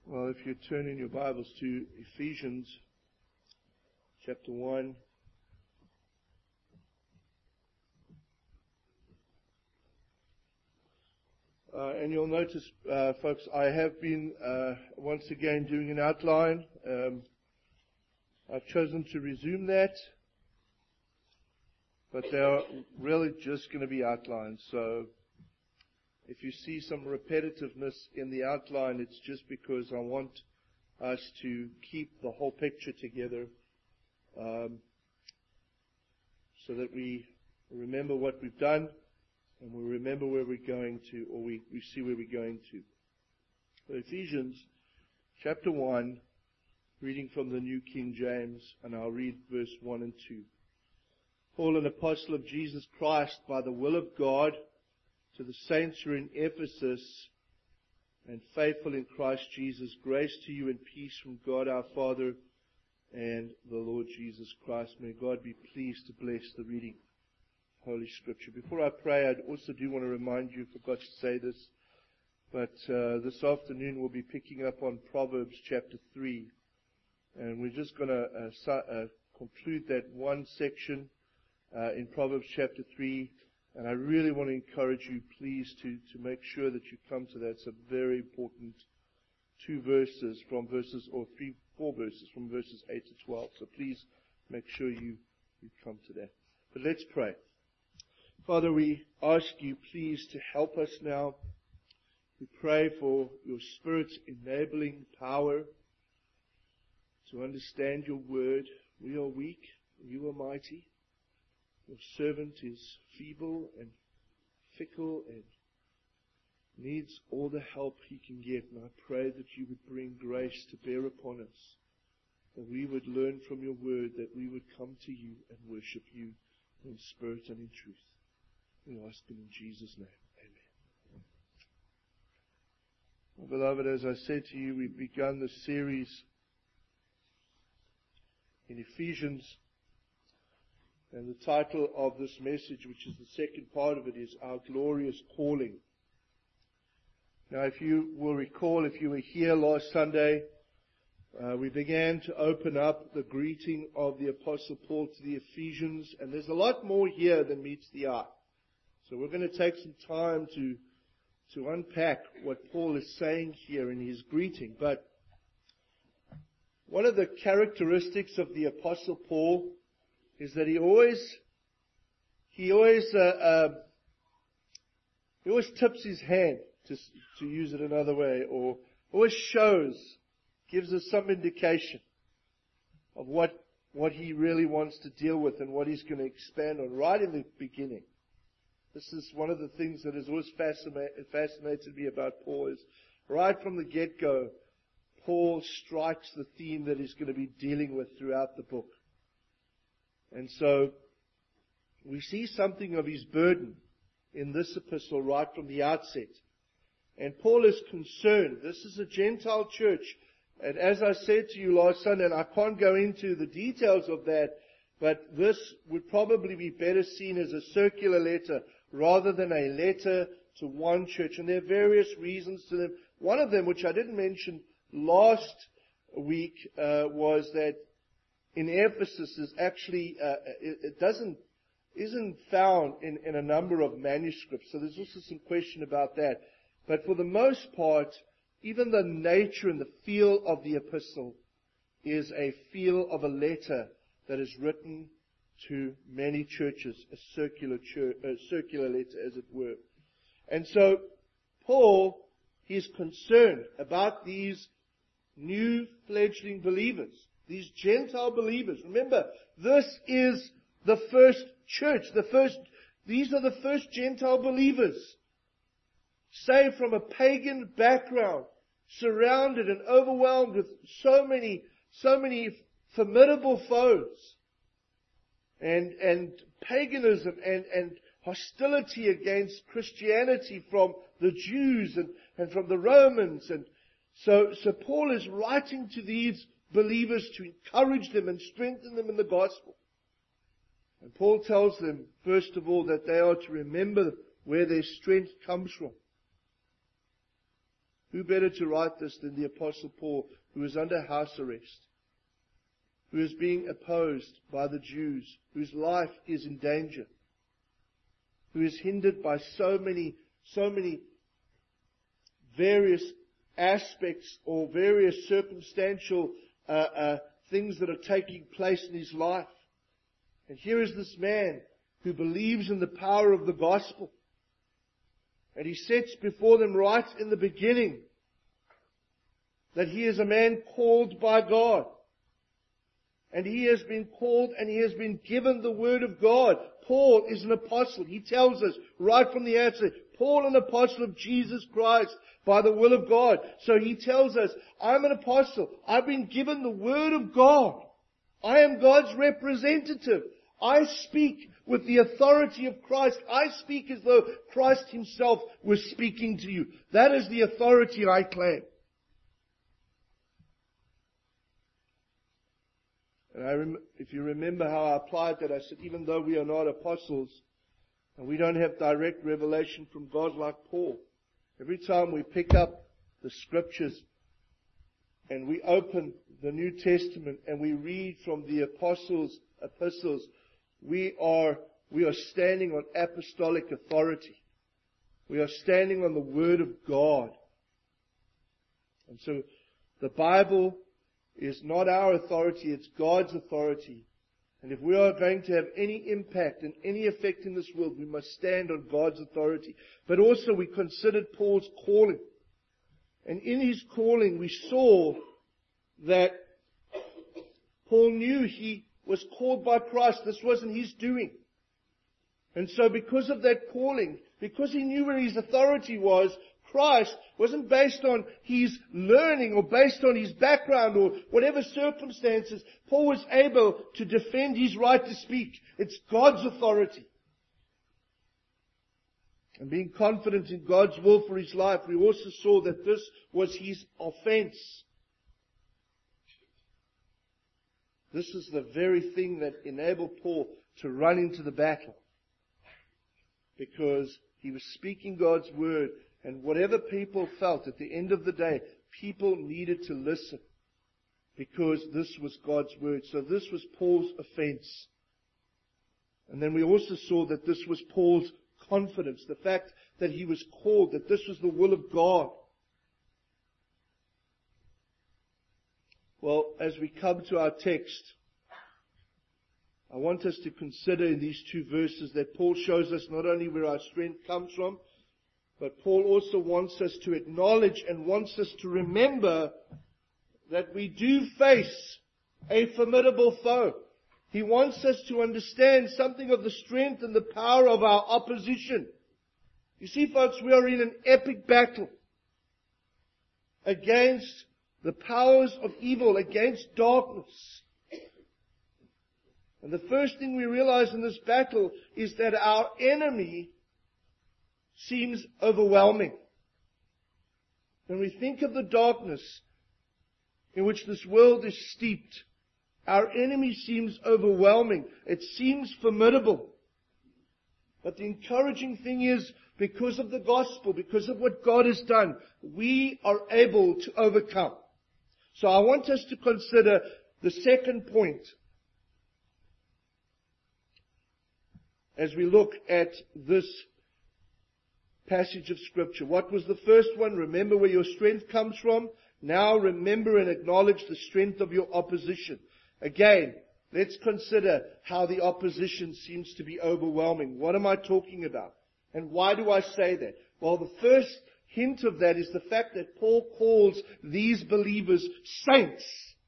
Well, if you turn in your Bibles to Ephesians chapter 1. And you'll notice, folks, I have been once again doing an outline. I've chosen to resume that, but they are really just going to be outlines. So if you see some repetitiveness in the outline, it's just because I want us to keep the whole picture together, so that we remember what we've done and we remember where we're going to, or we see where we're going to. So Ephesians chapter 1, reading from the New King James, and I'll read verse 1 and 2. Paul, an apostle of Jesus Christ, by the will of God, to the saints who are in Ephesus and faithful in Christ Jesus, grace to you and peace from God our Father and the Lord Jesus Christ. May God be pleased to bless the reading of Holy Scripture. Before I pray, I also do want to remind you, I forgot to say this, but this afternoon we'll be picking up on Proverbs chapter 3. And we're just going to conclude that one section in Proverbs chapter 3. And I really want to encourage you, please, to make sure that you come to that. It's a very important 4 verses from verses 8 to 12. So please make sure you come to that. But let's pray. Father, we ask you, please, to help us now. We pray for your Spirit's enabling power to understand your word. We are weak, you are mighty. Your servant is feeble and fickle and needs all the help he can get. And I pray that you would bring grace to bear upon us, that we would learn from your word, that we would come to you and worship you in spirit and in truth. We ask it in Jesus' name. Amen. Well, beloved, as I said to you, we've begun the series in Ephesians. And the title of this message, which is the second part of it, is Our Glorious Calling. Now, if you will recall, if you were here last Sunday, we began to open up the greeting of the Apostle Paul to the Ephesians. And there's a lot more here than meets the eye. So we're going to take some time to unpack what Paul is saying here in his greeting. But one of the characteristics of the Apostle Paul is that he always tips his hand, to use it another way, or always gives us some indication of what he really wants to deal with and what he's going to expand on right in the beginning. This is one of the things that has always fascinated me about Paul, is right from the get-go, Paul strikes the theme that he's going to be dealing with throughout the book. And so we see something of his burden in this epistle right from the outset. And Paul is concerned. This is a Gentile church. And as I said to you last Sunday, and I can't go into the details of that, but this would probably be better seen as a circular letter rather than a letter to one church. And there are various reasons to them. One of them, which I didn't mention last week, was that in Ephesus is actually, isn't found in a number of manuscripts. So there's also some question about that. But for the most part, even the nature and the feel of the epistle is a feel of a letter that is written to many churches, a circular letter, as it were. And so Paul, he's concerned about these new fledgling believers. These Gentile believers. Remember, this is the first church. These are the first Gentile believers. Saved from a pagan background. Surrounded and overwhelmed with so many formidable foes. And paganism and hostility against Christianity from the Jews and from the Romans. And so Paul is writing to these believers to encourage them and strengthen them in the gospel. And Paul tells them, first of all, that they are to remember where their strength comes from. Who better to write this than the Apostle Paul, who is under house arrest, who is being opposed by the Jews, whose life is in danger, who is hindered by so many various aspects or various circumstantial things that are taking place in his life. And here is this man who believes in the power of the gospel. And he sets before them right in the beginning that he is a man called by God. And he has been called and he has been given the word of God. Paul is an apostle. He tells us right from the outset, Paul, an apostle of Jesus Christ by the will of God. So he tells us, I'm an apostle. I've been given the word of God. I am God's representative. I speak with the authority of Christ. I speak as though Christ himself was speaking to you. That is the authority I claim. And if you remember how I applied that, I said, even though we are not apostles, and we don't have direct revelation from God like Paul, every time we pick up the scriptures and we open the New Testament and we read from the apostles' epistles, we are standing on apostolic authority. We are standing on the Word of God. And so the Bible is not our authority, it's God's authority. And if we are going to have any impact and any effect in this world, we must stand on God's authority. But also we considered Paul's calling. And in his calling we saw that Paul knew he was called by Christ. This wasn't his doing. And so because of that calling, because he knew where his authority was, Christ wasn't based on his learning or based on his background or whatever circumstances. Paul was able to defend his right to speak. It's God's authority. And being confident in God's will for his life, we also saw that this was his offense. This is the very thing that enabled Paul to run into the battle. Because he was speaking God's word, and whatever people felt at the end of the day, people needed to listen. Because this was God's word. So this was Paul's offense. And then we also saw that this was Paul's confidence. The fact that he was called, that this was the will of God. Well, as we come to our text, I want us to consider in these two verses that Paul shows us not only where our strength comes from, but Paul also wants us to acknowledge and wants us to remember that we do face a formidable foe. He wants us to understand something of the strength and the power of our opposition. You see, folks, we are in an epic battle against the powers of evil, against darkness. And the first thing we realize in this battle is that our enemy seems overwhelming. When we think of the darkness in which this world is steeped, our enemy seems overwhelming. It seems formidable. But the encouraging thing is, because of the gospel, because of what God has done, we are able to overcome. So I want us to consider the second point as we look at this passage of Scripture. What was the first one? Remember where your strength comes from. Now remember and acknowledge the strength of your opposition. Again, let's consider how the opposition seems to be overwhelming. What am I talking about? And why do I say that? Well, the first hint of that is the fact that Paul calls these believers saints.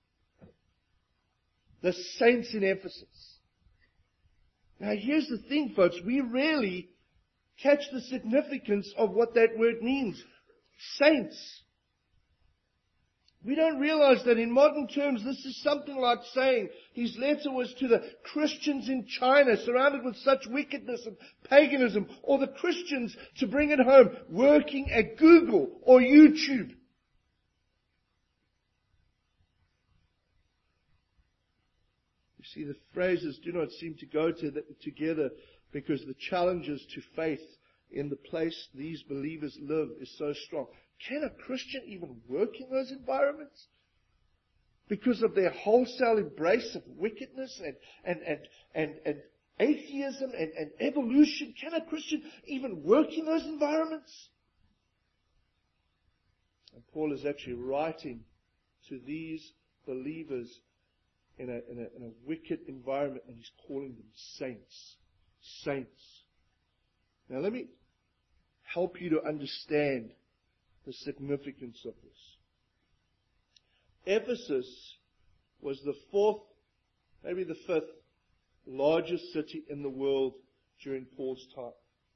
The saints in Ephesus. Now here's the thing, folks. We rarely catch the significance of what that word means. Saints. We don't realize that in modern terms this is something like saying his letter was to the Christians in China surrounded with such wickedness and paganism, or the Christians, to bring it home, working at Google or YouTube. You see, the phrases do not seem to go together because the challenges to faith in the place these believers live is so strong. can a Christian even work in those environments? Because of their wholesale embrace of wickedness and atheism and evolution. Can a Christian even work in those environments? And Paul is actually writing to these believers in a wicked environment, and he's calling them saints. Saints. Now let me help you to understand the significance of this. Ephesus was the fourth, maybe the fifth largest city in the world during Paul's time.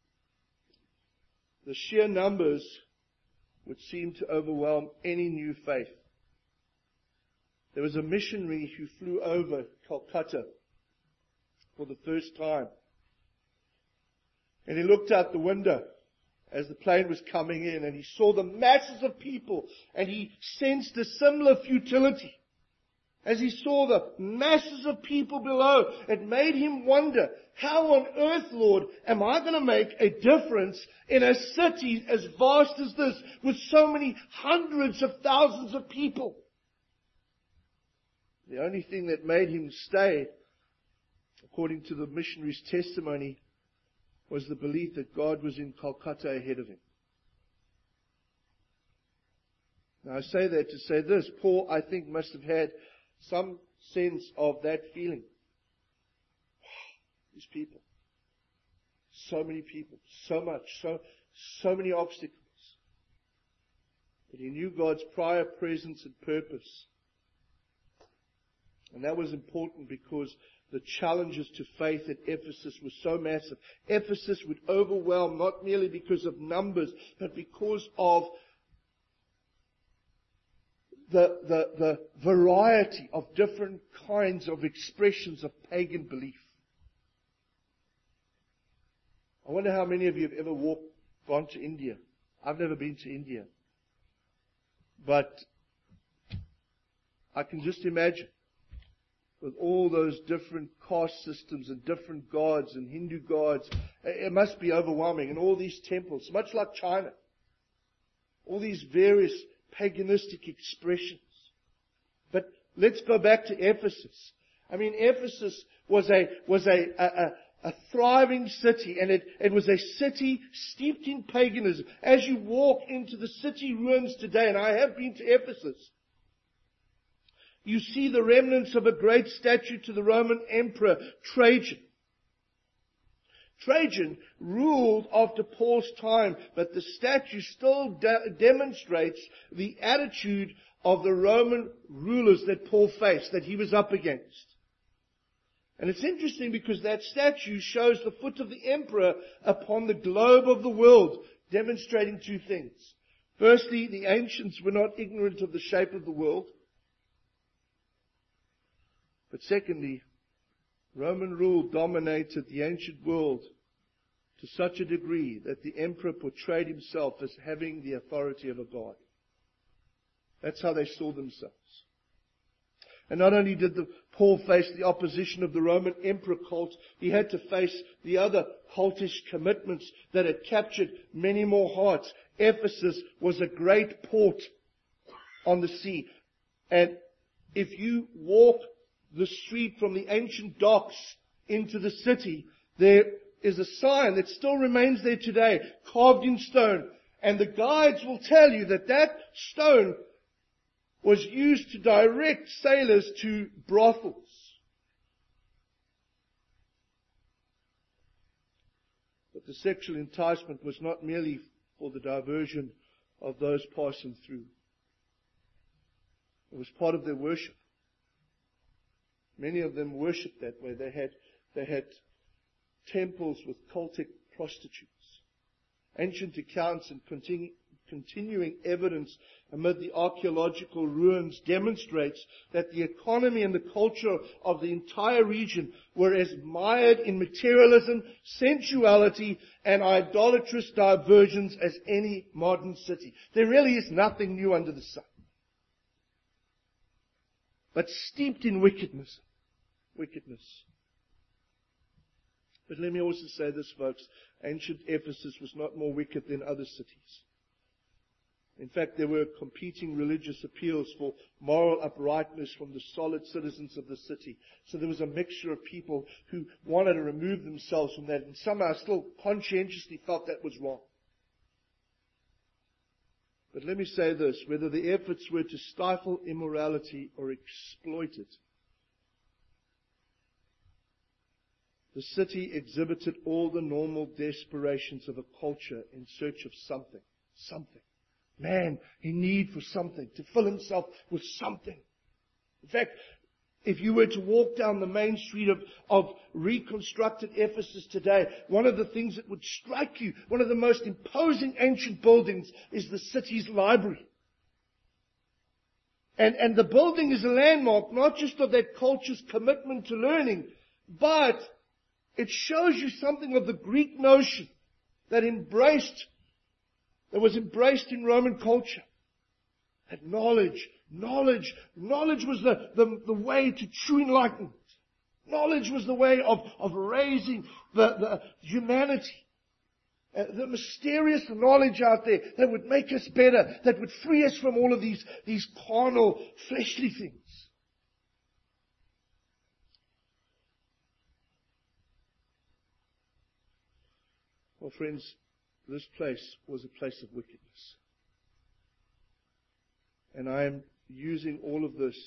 The sheer numbers would seem to overwhelm any new faith. There was a missionary who flew over Calcutta for the first time. And he looked out the window as the plane was coming in, and he saw the masses of people, and he sensed a similar futility. As he saw the masses of people below, it made him wonder, how on earth, Lord, am I going to make a difference in a city as vast as this, with so many hundreds of thousands of people? The only thing that made him stay, according to the missionary's testimony, was the belief that God was in Calcutta ahead of him. Now I say that to say this. Paul, I think, must have had some sense of that feeling. These people. So many people. So much. So many obstacles. But he knew God's prior presence and purpose. And that was important because the challenges to faith at Ephesus were so massive. Ephesus would overwhelm not merely because of numbers, but because of the variety of different kinds of expressions of pagan belief. I wonder how many of you have ever gone to India. I've never been to India. But I can just imagine, with all those different caste systems and different gods and Hindu gods, it must be overwhelming. And all these temples, much like China, all these various paganistic expressions. But let's go back to Ephesus. I mean, Ephesus was a thriving city, and it was a city steeped in paganism. As you walk into the city ruins today, and I have been to Ephesus, you see the remnants of a great statue to the Roman Emperor Trajan. Trajan ruled after Paul's time, but the statue still demonstrates the attitude of the Roman rulers that Paul faced, that he was up against. And it's interesting because that statue shows the foot of the emperor upon the globe of the world, demonstrating two things. Firstly, the ancients were not ignorant of the shape of the world. But secondly, Roman rule dominated the ancient world to such a degree that the emperor portrayed himself as having the authority of a god. That's how they saw themselves. And not only did Paul face the opposition of the Roman emperor cult, he had to face the other cultish commitments that had captured many more hearts. Ephesus was a great port on the sea. And if you walk the street from the ancient docks into the city, there is a sign that still remains there today, carved in stone. And the guides will tell you that that stone was used to direct sailors to brothels. But the sexual enticement was not merely for the diversion of those passing through. It was part of their worship. Many of them worshipped that way. They had temples with cultic prostitutes. Ancient accounts and continuing evidence amid the archaeological ruins demonstrates that the economy and the culture of the entire region were as mired in materialism, sensuality, and idolatrous diversions as any modern city. There really is nothing new under the sun, but steeped in wickedness. But let me also say this, folks. Ancient Ephesus was not more wicked than other cities. In fact, there were competing religious appeals for moral uprightness from the solid citizens of the city. So there was a mixture of people who wanted to remove themselves from that and somehow still conscientiously felt that was wrong. But let me say this, whether the efforts were to stifle immorality or exploit it, the city exhibited all the normal desperations of a culture in search of something. Man, in need for something, to fill himself with something. In fact, if you were to walk down the main street of reconstructed Ephesus today, one of the things that would strike you, one of the most imposing ancient buildings, is the city's library. And the building is a landmark, not just of that culture's commitment to learning, but it shows you something of the Greek notion that was embraced in Roman culture. That knowledge was the way to true enlightenment. Knowledge was the way of raising the humanity. The mysterious knowledge out there that would make us better, that would free us from all of these carnal, fleshly things. Well, friends, this place was a place of wickedness. And I am using all of this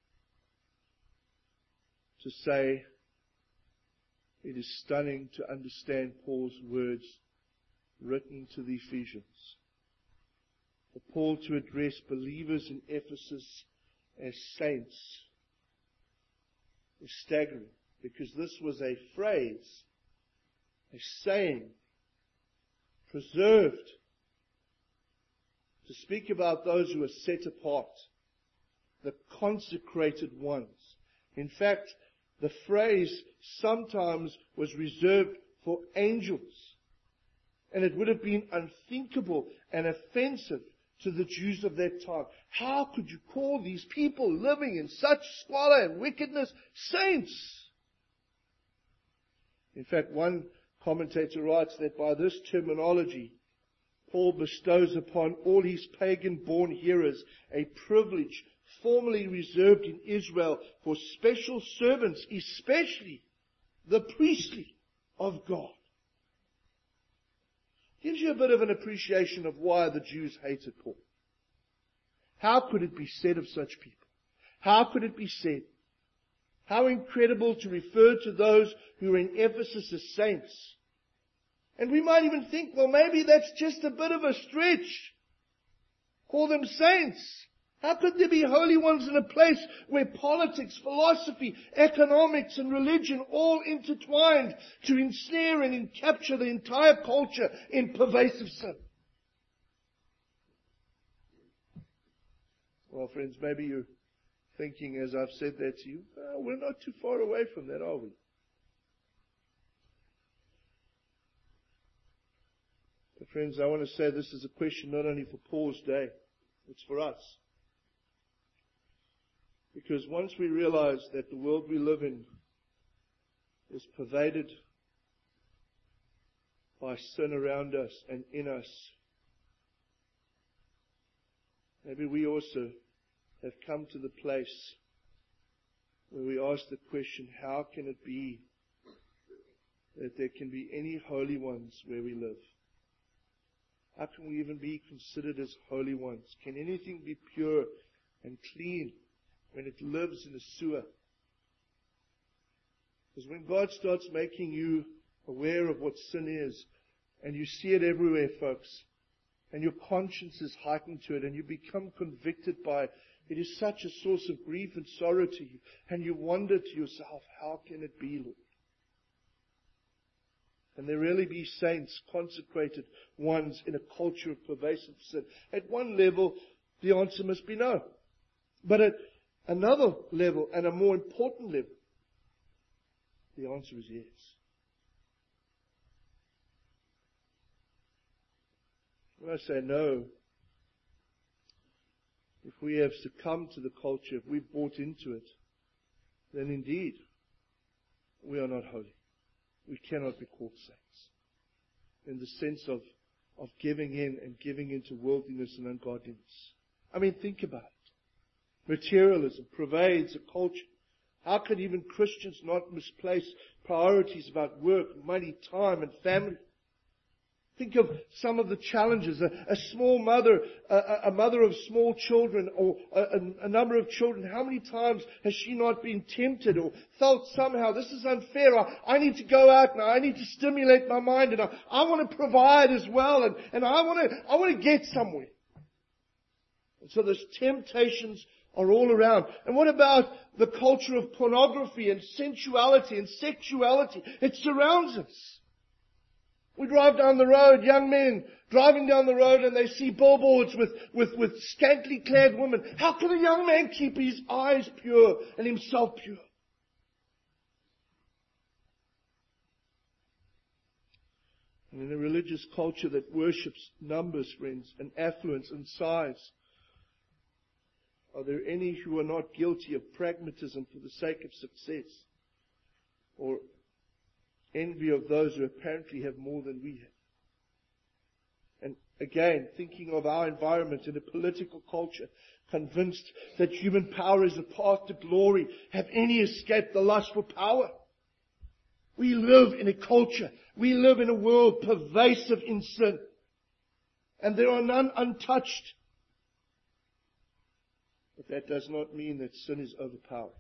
to say it is stunning to understand Paul's words written to the Ephesians. For Paul to address believers in Ephesus as saints is staggering, because this was a phrase, a saying, preserved to speak about those who are set apart, the consecrated ones. In fact, the phrase sometimes was reserved for angels. And it would have been unthinkable and offensive to the Jews of that time. How could you call these people living in such squalor and wickedness saints? In fact, one commentator writes that by this terminology, Paul bestows upon all his pagan-born hearers a privilege formerly reserved in Israel for special servants, especially the priestly of God. Gives you a bit of an appreciation of why the Jews hated Paul. How could it be said of such people? How could it be said? How incredible to refer to those who are in Ephesus as saints. And we might even think, well, maybe that's just a bit of a stretch. Call them saints. How could there be holy ones in a place where politics, philosophy, economics and religion all intertwined to ensnare and capture the entire culture in pervasive sin? Well, friends, maybe you're thinking as I've said that to you, we're not too far away from that, are we? But friends, I want to say this is a question not only for Paul's day, it's for us. Because once we realize that the world we live in is pervaded by sin around us and in us, maybe we also have come to the place where we ask the question, how can it be that there can be any holy ones where we live? How can we even be considered as holy ones? Can anything be pure and clean when it lives in a sewer? Because when God starts making you aware of what sin is, and you see it everywhere, folks, and your conscience is heightened to it, and you become convicted by it, it is such a source of grief and sorrow to you. And you wonder to yourself, how can it be, Lord? Can there really be saints, consecrated ones in a culture of pervasive sin? At one level, the answer must be no. But at another level, and a more important level, the answer is yes. When I say no, if we have succumbed to the culture, if we've bought into it, then indeed, we are not holy. We cannot be called saints in the sense of of giving in and giving into worldliness and ungodliness. I mean, think about it. Materialism pervades a culture. How could even Christians not misplace priorities about work, money, time, and family? Think of some of the challenges. A small mother, a mother of small children, or a number of children, how many times has she not been tempted or felt somehow, this is unfair, I need to go out now, I need to stimulate my mind, and I want to provide as well, and I want to get somewhere. And so those temptations are all around. And what about the culture of pornography and sensuality and sexuality? It surrounds us. We drive down the road, young men driving down the road, and they see billboards with scantily clad women. How can a young man keep his eyes pure and himself pure? And in a religious culture that worships numbers, friends, and affluence and size, are there any who are not guilty of pragmatism for the sake of success, or envy of those who apparently have more than we have? And again, thinking of our environment in a political culture, convinced that human power is the path to glory, have any escaped the lust for power? We live in a culture, we live in a world pervasive in sin, and there are none untouched. But that does not mean that sin is overpowered.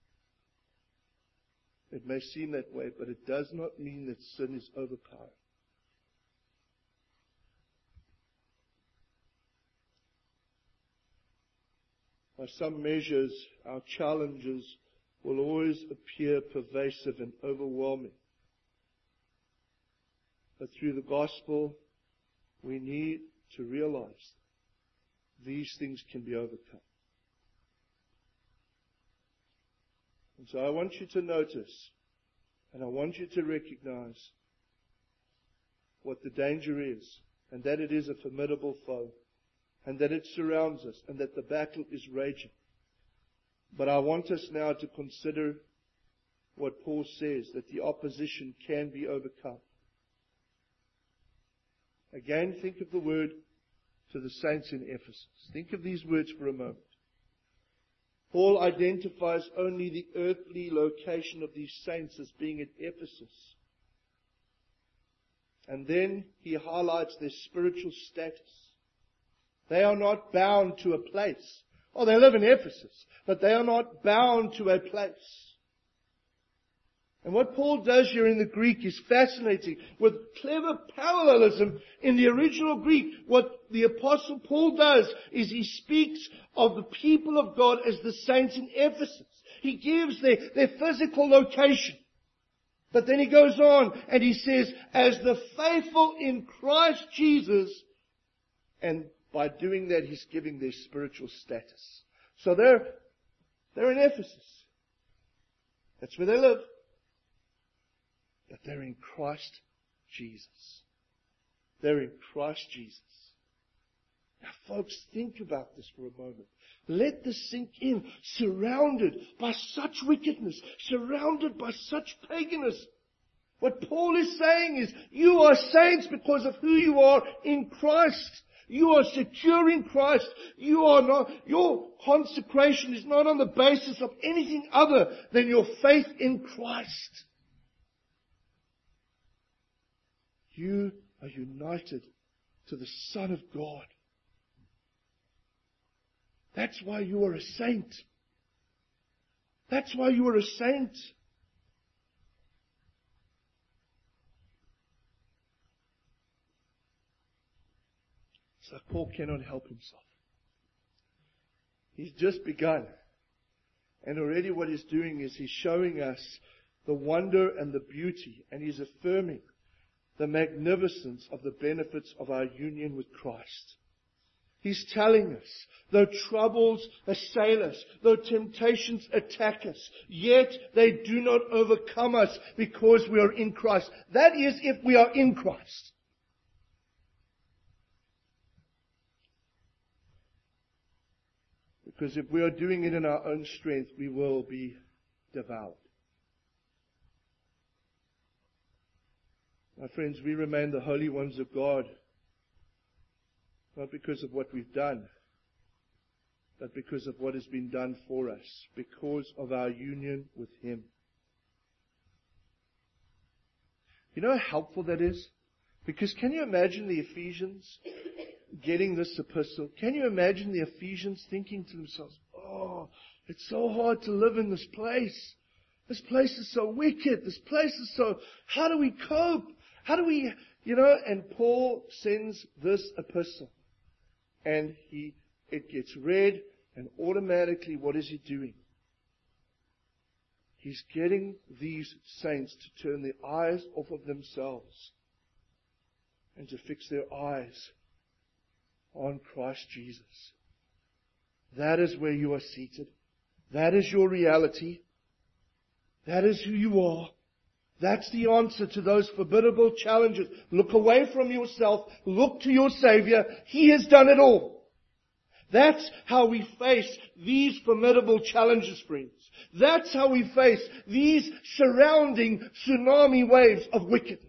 It may seem that way, but it does not mean that sin is overpowered. By some measures, our challenges will always appear pervasive and overwhelming. But through the gospel, we need to realize these things can be overcome. And so I want you to notice, and I want you to recognize what the danger is, and that it is a formidable foe, and that it surrounds us, and that the battle is raging. But I want us now to consider what Paul says, that the opposition can be overcome. Again, think of the word to the saints in Ephesus. Think of these words for a moment. Paul identifies only the earthly location of these saints as being at Ephesus. And then he highlights their spiritual status. They are not bound to a place. Oh, they live in Ephesus, but they are not bound to a place. And what Paul does here in the Greek is fascinating. With clever parallelism in the original Greek, what the Apostle Paul does is he speaks of the people of God as the saints in Ephesus. He gives their physical location. But then he goes on and he says, as the faithful in Christ Jesus, and by doing that he's giving their spiritual status. So they're in Ephesus. That's where they live. But they're in Christ Jesus. They're in Christ Jesus. Now, folks, think about this for a moment. Let this sink in. Surrounded by such wickedness, surrounded by such paganism. What Paul is saying is, you are saints because of who you are in Christ. You are secure in Christ. Your consecration is not on the basis of anything other than your faith in Christ. You are united to the Son of God. That's why you are a saint. That's why you are a saint. So Paul cannot help himself. He's just begun. And already what he's doing is he's showing us the wonder and the beauty, and he's affirming the magnificence of the benefits of our union with Christ. He's telling us, though troubles assail us, though temptations attack us, yet they do not overcome us because we are in Christ. That is, if we are in Christ. Because if we are doing it in our own strength, we will be devoured. My friends, we remain the holy ones of God Not because of what we've done, but because of what has been done for us, because of our union with Him. You know how helpful that is? Because can you imagine the Ephesians getting this epistle? Can you imagine the Ephesians thinking to themselves, oh, it's so hard to live in this place. This place is so wicked. This place is so, how do we cope? How do we, and Paul sends this epistle. And it gets read, and automatically what is he doing? He's getting these saints to turn their eyes off of themselves and to fix their eyes on Christ Jesus. That is where you are seated. That is your reality. That is who you are. That's the answer to those formidable challenges. Look away from yourself. Look to your Savior. He has done it all. That's how we face these formidable challenges, friends. That's how we face these surrounding tsunami waves of wickedness.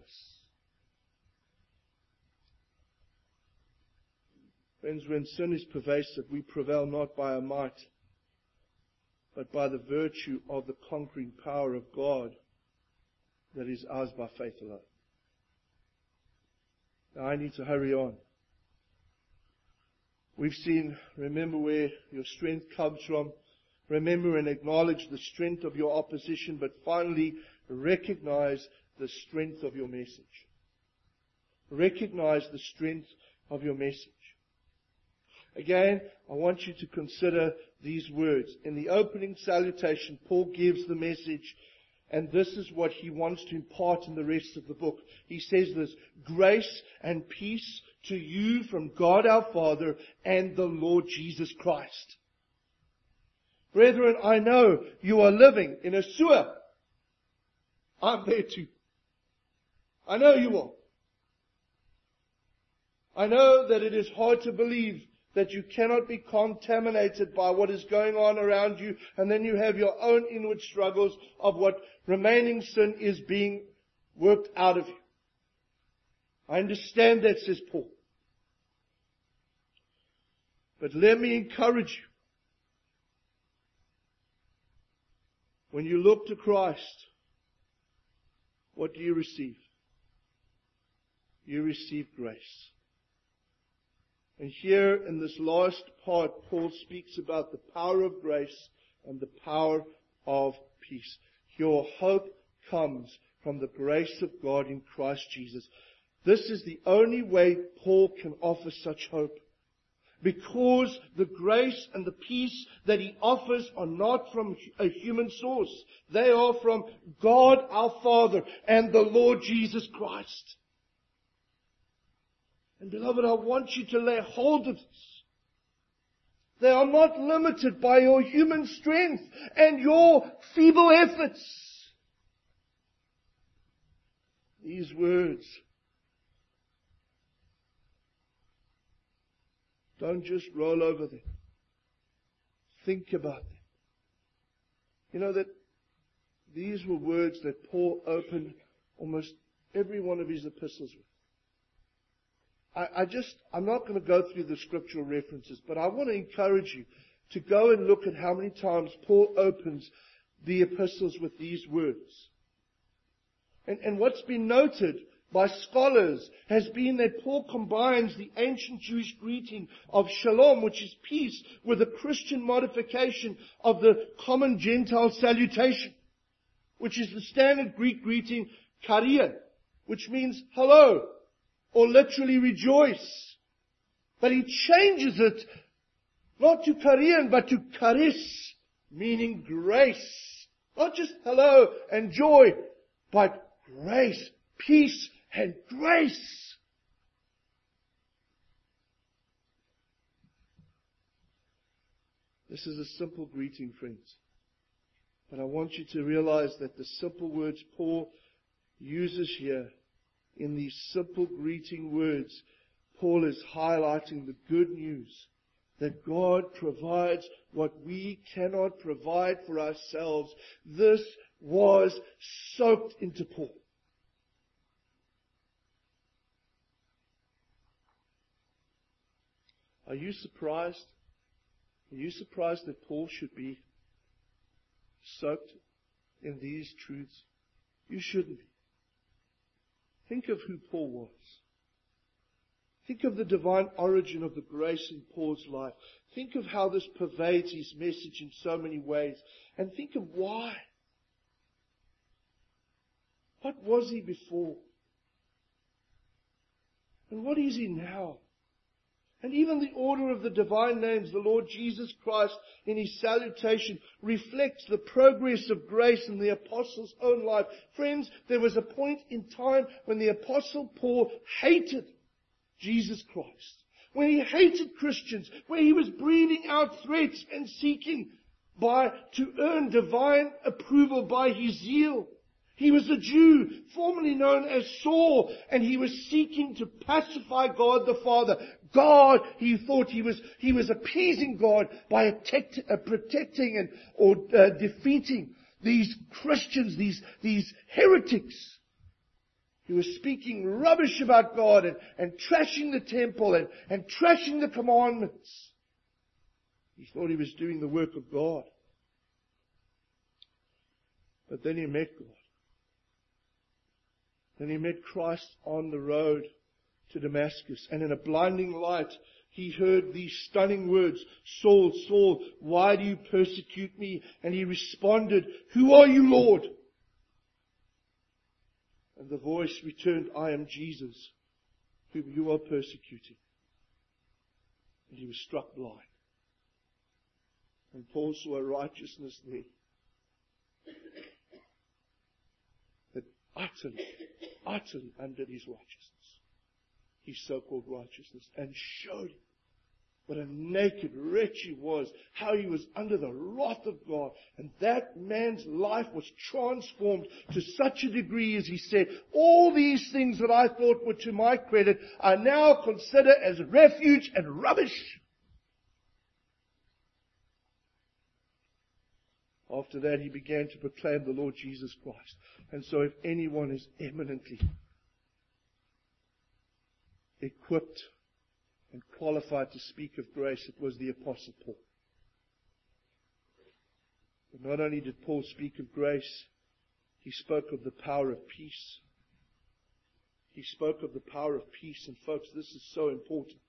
Friends, when sin is pervasive, we prevail not by our might, but by the virtue of the conquering power of God that is ours by faith alone. Now I need to hurry on. We've seen, remember where your strength comes from. Remember and acknowledge the strength of your opposition, but finally recognize the strength of your message. Recognize the strength of your message. Again, I want you to consider these words. In the opening salutation, Paul gives the message, and this is what he wants to impart in the rest of the book. He says this: grace and peace to you from God our Father and the Lord Jesus Christ. Brethren, I know you are living in a sewer. I'm there too. I know you are. I know that it is hard to believe that you cannot be contaminated by what is going on around you, and then you have your own inward struggles of what remaining sin is being worked out of you. I understand that, says Paul. But let me encourage you. When you look to Christ, what do you receive? You receive grace. And here in this last part, Paul speaks about the power of grace and the power of peace. Your hope comes from the grace of God in Christ Jesus. This is the only way Paul can offer such hope. Because the grace and the peace that he offers are not from a human source. They are from God our Father and the Lord Jesus Christ. And beloved, I want you to lay hold of this. They are not limited by your human strength and your feeble efforts. These words don't just roll over them. Think about them. You know that these were words that Paul opened almost every one of his epistles with. I'm not going to go through the scriptural references, but I want to encourage you to go and look at how many times Paul opens the epistles with these words. And what's been noted by scholars has been that Paul combines the ancient Jewish greeting of shalom, which is peace, with a Christian modification of the common Gentile salutation, which is the standard Greek greeting, charia, which means hello, or literally rejoice. But he changes it not to charia, but to charis, meaning grace. Not just hello and joy, but grace, peace and grace. This is a simple greeting, friends. But I want you to realize that the simple words Paul uses here, in these simple greeting words, Paul is highlighting the good news that God provides what we cannot provide for ourselves. This was soaked into Paul. Are you surprised? Are you surprised that Paul should be soaked in these truths? You shouldn't be. Think of who Paul was. Think of the divine origin of the grace in Paul's life. Think of how this pervades his message in so many ways. And think of why. What was he before? And what is he now? And even the order of the divine names, the Lord Jesus Christ in his salutation, reflects the progress of grace in the apostle's own life. Friends, there was a point in time when the apostle Paul hated Jesus Christ, when he hated Christians, where he was breathing out threats and seeking to earn divine approval by his zeal. He was a Jew, formerly known as Saul, and he was seeking to pacify God the Father. God, he thought he was appeasing God by protecting or defeating these Christians, these heretics. He was speaking rubbish about God and trashing the temple and trashing the commandments. He thought he was doing the work of God. But then he met God. Then he met Christ on the road to Damascus. And in a blinding light, he heard these stunning words, "Saul, Saul, why do you persecute me?" And he responded, "Who are you, Lord?" And the voice returned, "I am Jesus, whom you are persecuting." And he was struck blind. And Paul saw a righteousness there that utterly undid his righteousness, his so-called righteousness, and showed him what a naked wretch he was, how he was under the wrath of God. And that man's life was transformed to such a degree as he said, all these things that I thought were to my credit I now consider as refuge and rubbish. After that, he began to proclaim the Lord Jesus Christ. And so if anyone is eminently equipped and qualified to speak of grace, it was the Apostle Paul. But not only did Paul speak of grace, he spoke of the power of peace. He spoke of the power of peace. And folks, this is so important.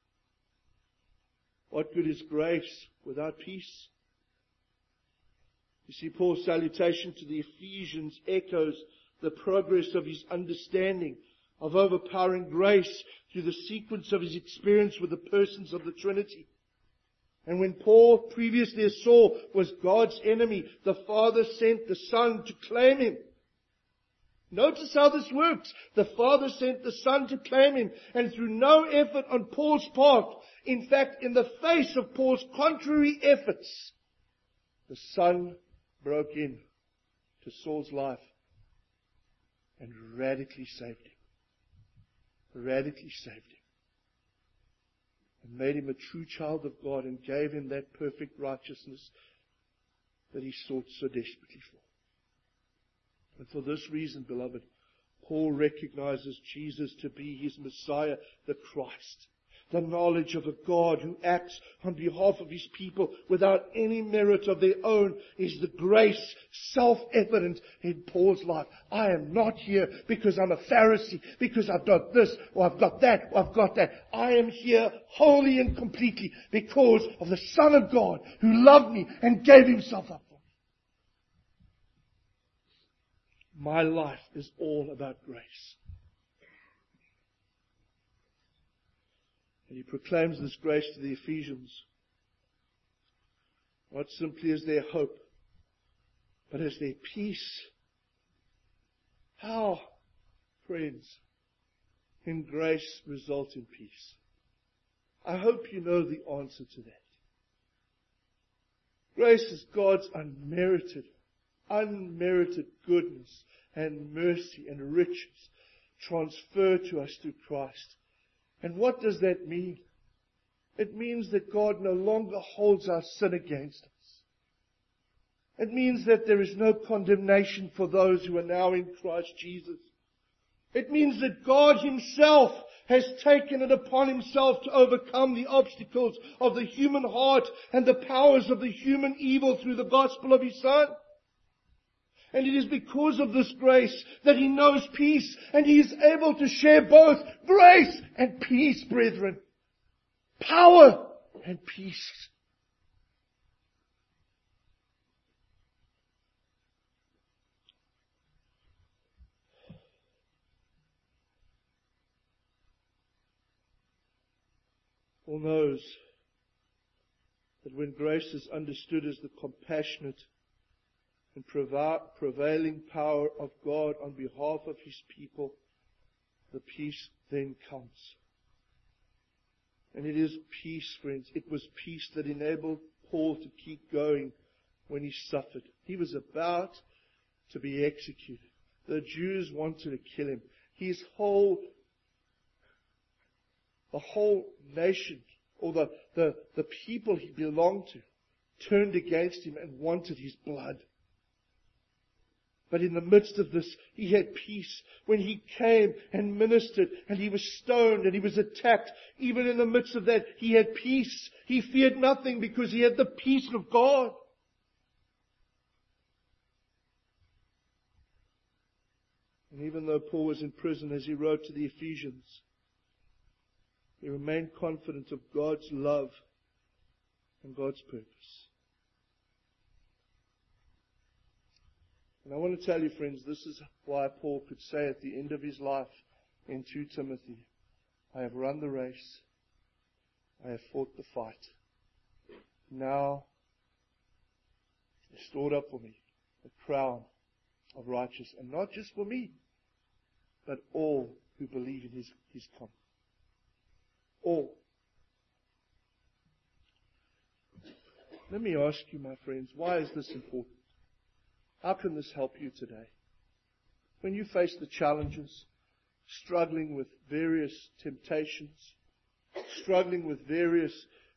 What good is grace without peace? You see, Paul's salutation to the Ephesians echoes the progress of his understanding of overpowering grace through the sequence of his experience with the persons of the Trinity. And when Paul, previously as Saul, was God's enemy, the Father sent the Son to claim him. Notice how this works. The Father sent the Son to claim him, and through no effort on Paul's part, in fact, in the face of Paul's contrary efforts, the Son broke in to Saul's life and radically saved him. Radically saved him. And made him a true child of God and gave him that perfect righteousness that he sought so desperately for. And for this reason, beloved, Paul recognizes Jesus to be his Messiah, the Christ. The knowledge of a God who acts on behalf of his people without any merit of their own is the grace self-evident in Paul's life. I am not here because I'm a Pharisee, because I've got this, or I've got that, or I've got that. I am here wholly and completely because of the Son of God who loved me and gave himself up for me. My life is all about grace. And he proclaims this grace to the Ephesians, not simply as their hope, but as their peace. How, friends, can grace result in peace? I hope you know the answer to that. Grace is God's unmerited goodness and mercy and riches transferred to us through Christ. And what does that mean? It means that God no longer holds our sin against us. It means that there is no condemnation for those who are now in Christ Jesus. It means that God himself has taken it upon Himself to overcome the obstacles of the human heart and the powers of the human evil through the gospel of His Son. And it is because of this grace that He knows peace, and He is able to share both grace and peace, brethren. Power and peace. Paul knows that when grace is understood as the compassionate and prevailing power of God on behalf of His people, the peace then comes. And it is peace, friends. It was peace that enabled Paul to keep going when he suffered. He was about to be executed. The Jews wanted to kill him. The whole nation, or the people he belonged to, turned against him and wanted his blood. But in the midst of this, he had peace. When he came and ministered, and he was stoned and he was attacked, even in the midst of that, he had peace. He feared nothing because he had the peace of God. And even though Paul was in prison, as he wrote to the Ephesians, he remained confident of God's love and God's purpose. And I want to tell you, friends, this is why Paul could say at the end of his life in 2 Timothy, I have run the race, I have fought the fight. Now is stored up for me a crown of righteousness, and not just for me, but all who believe in His coming. All. Let me ask you, my friends, why is this important? How can this help you today? When you face the challenges, struggling with various temptations, struggling with various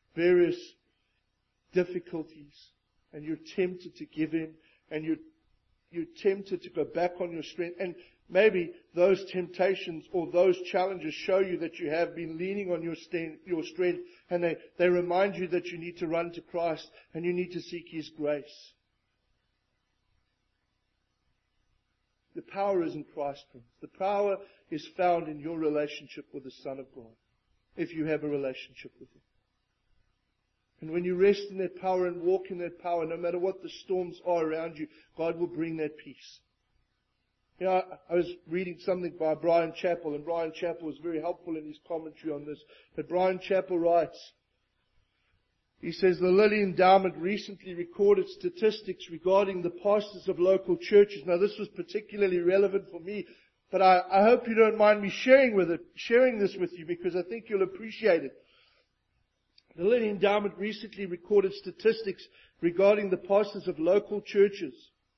difficulties, and you're tempted to give in, and you're tempted to go back on your strength, and maybe those temptations or those challenges show you that you have been leaning on your strength, and they remind you that you need to run to Christ and you need to seek His grace. The power is in Christ, friends. The power is found in your relationship with the Son of God, if you have a relationship with Him. And when you rest in that power and walk in that power, no matter what the storms are around you, God will bring that peace. You know, I was reading something by Brian Chappell, and Brian Chappell was very helpful in his commentary on this. But Brian Chappell writes, he says, the Lilly Endowment recently recorded statistics regarding the pastors of local churches. Now, this was particularly relevant for me, but I hope you don't mind me sharing this with you, because I think you'll appreciate it. The Lilly Endowment recently recorded statistics regarding the pastors of local churches.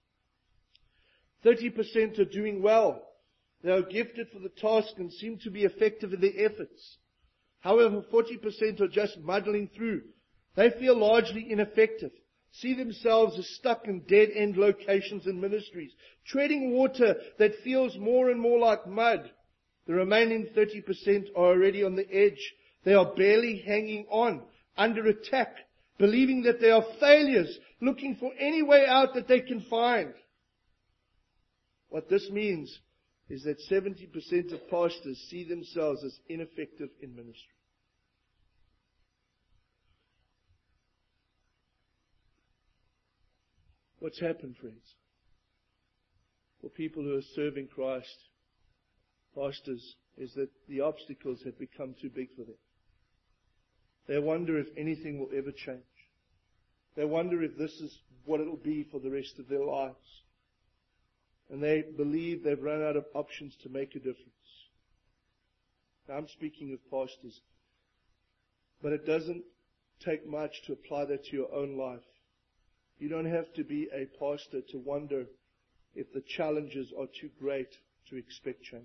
30% are doing well. They are gifted for the task and seem to be effective in their efforts. However, 40% are just muddling through. They feel largely ineffective, see themselves as stuck in dead-end locations and ministries, treading water that feels more and more like mud. The remaining 30% are already on the edge. They are barely hanging on, under attack, believing that they are failures, looking for any way out that they can find. What this means is that 70% of pastors see themselves as ineffective in ministry. What's happened, friends? For people who are serving Christ, pastors, is that the obstacles have become too big for them. They wonder if anything will ever change. They wonder if this is what it'll be for the rest of their lives. And they believe they've run out of options to make a difference. Now, I'm speaking of pastors, but it doesn't take much to apply that to your own life. You don't have to be a pastor to wonder if the challenges are too great to expect change.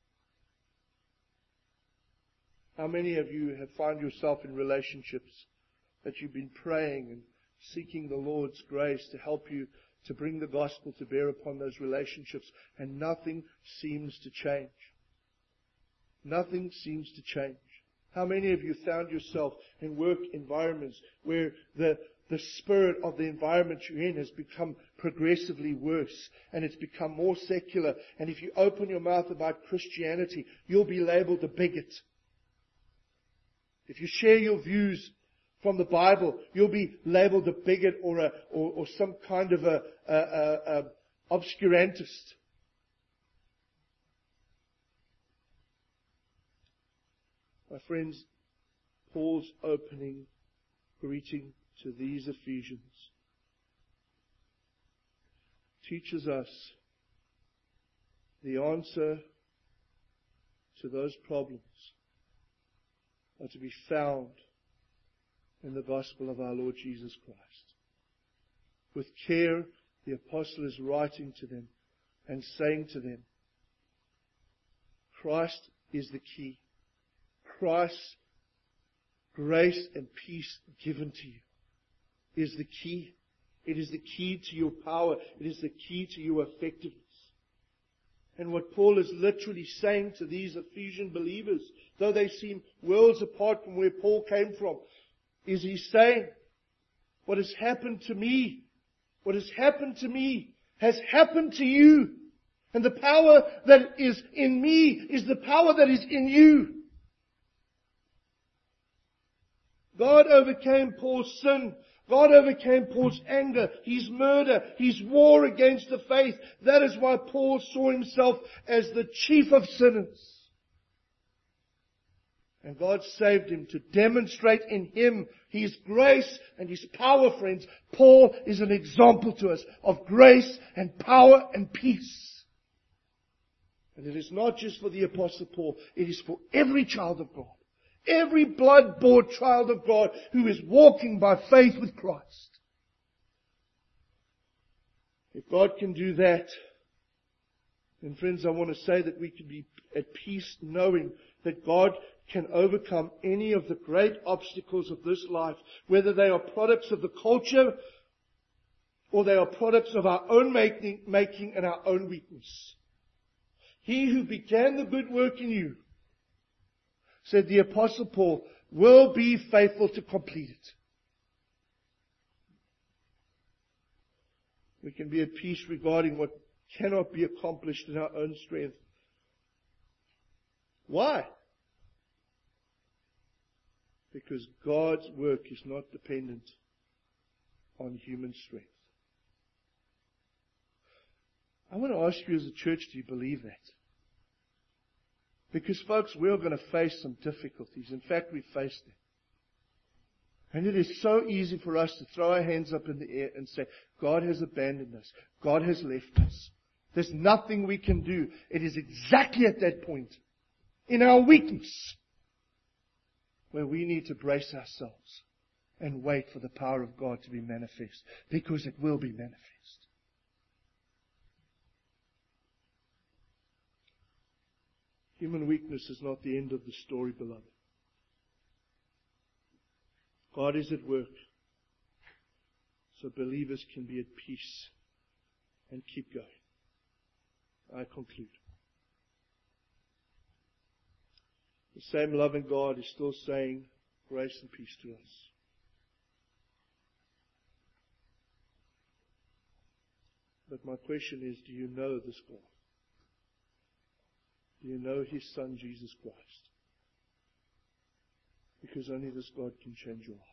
How many of you have found yourself in relationships that you've been praying and seeking the Lord's grace to help you to bring the gospel to bear upon those relationships, and nothing seems to change? Nothing seems to change. How many of you found yourself in work environments where the spirit of the environment you're in has become progressively worse and it's become more secular, and if you open your mouth about Christianity, you'll be labeled a bigot. If you share your views from the Bible, you'll be labeled a bigot or some kind of a obscurantist. My friends, Paul's opening greeting to these Ephesians teaches us the answer to those problems are to be found in the gospel of our Lord Jesus Christ. With care, the apostle is writing to them and saying to them, Christ is the key. Christ's grace and peace given to you is the key. It is the key to your power. It is the key to your effectiveness. And what Paul is literally saying to these Ephesian believers, though they seem worlds apart from where Paul came from, is he's saying, what has happened to me, has happened to you. And the power that is in me is the power that is in you. God overcame Paul's sin. God overcame Paul's anger, his murder, his war against the faith. That is why Paul saw himself as the chief of sinners. And God saved him to demonstrate in him His grace and His power, friends. Paul is an example to us of grace and power and peace. And it is not just for the Apostle Paul. It is for every child of God. Every blood-bought child of God who is walking by faith with Christ. If God can do that, then friends, I want to say that we can be at peace knowing that God can overcome any of the great obstacles of this life, whether they are products of the culture or they are products of our own making and our own weakness. He who began the good work in you, said the Apostle Paul, will be faithful to complete it. We can be at peace regarding what cannot be accomplished in our own strength. Why? Because God's work is not dependent on human strength. I want to ask you as a church, do you believe that? Because folks, we're going to face some difficulties. In fact, we face them. And it is so easy for us to throw our hands up in the air and say, God has abandoned us. God has left us. There's nothing we can do. It is exactly at that point, in our weakness, where we need to brace ourselves and wait for the power of God to be manifest. Because it will be manifest. Human weakness is not the end of the story, beloved. God is at work, so believers can be at peace and keep going. I conclude. The same loving God is still saying grace and peace to us. But my question is, do you know this God? Do you know His Son, Jesus Christ? Because only this God can change your life.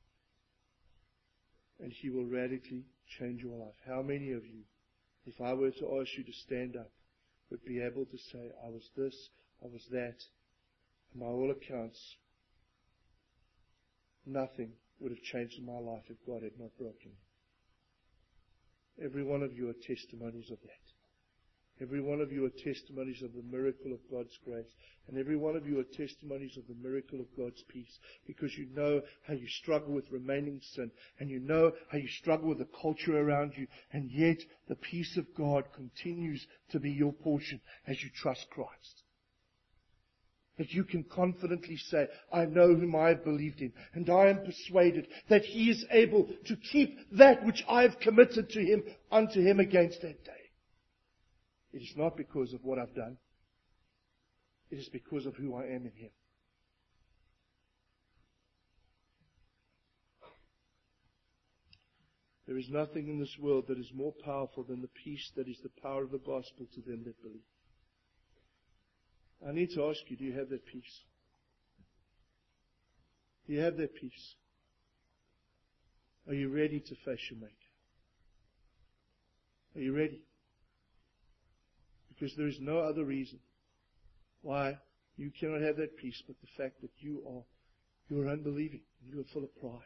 And He will radically change your life. How many of you, if I were to ask you to stand up, would be able to say, I was this, I was that, and by all accounts, nothing would have changed in my life if God had not broken me? Every one of you are testimonies of that. Every one of you are testimonies of the miracle of God's grace. And every one of you are testimonies of the miracle of God's peace. Because you know how you struggle with remaining sin. And you know how you struggle with the culture around you. And yet the peace of God continues to be your portion as you trust Christ. That you can confidently say, I know whom I have believed in. And I am persuaded that He is able to keep that which I have committed to Him unto Him against that day. It is not because of what I've done. It is because of who I am in Him. There is nothing in this world that is more powerful than the peace that is the power of the gospel to them that believe. I need to ask you, do you have that peace? Do you have that peace? Are you ready to face your Maker? Are you ready? Because there is no other reason why you cannot have that peace but the fact that you are unbelieving. You are full of pride.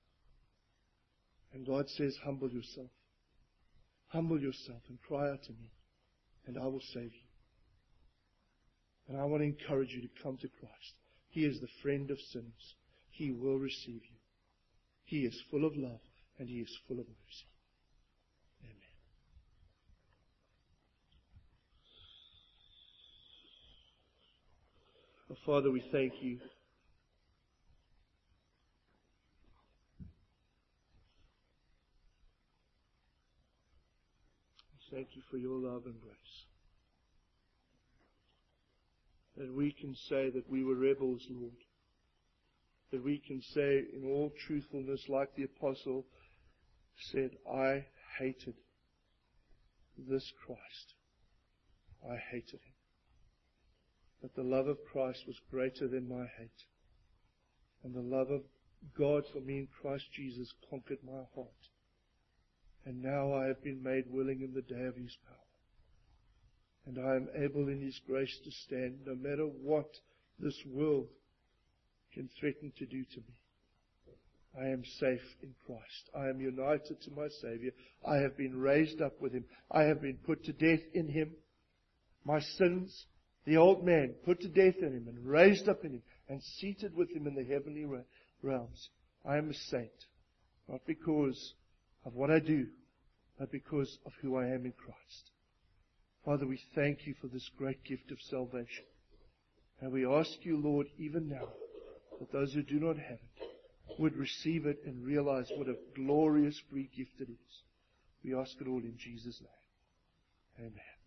And God says, humble yourself. Humble yourself and cry out to me, and I will save you. And I want to encourage you to come to Christ. He is the friend of sinners. He will receive you. He is full of love, and He is full of mercy. Amen. Oh, Father, we thank you. Thank you for your love and grace. That we can say that we were rebels, Lord. That we can say in all truthfulness, like the apostle said, I hated this Christ. I hated Him. But the love of Christ was greater than my hate. And the love of God for me in Christ Jesus conquered my heart. And now I have been made willing in the day of His power. And I am able in His grace to stand no matter what this world can threaten to do to me. I am safe in Christ. I am united to my Savior. I have been raised up with Him. I have been put to death in Him. My sins, the old man, put to death in Him and raised up in Him and seated with Him in the heavenly realms. I am a saint, not because of what I do, but because of who I am in Christ. Father, we thank you for this great gift of salvation. And we ask you, Lord, even now, that those who do not have it would receive it and realize what a glorious free gift it is. We ask it all in Jesus' name. Amen.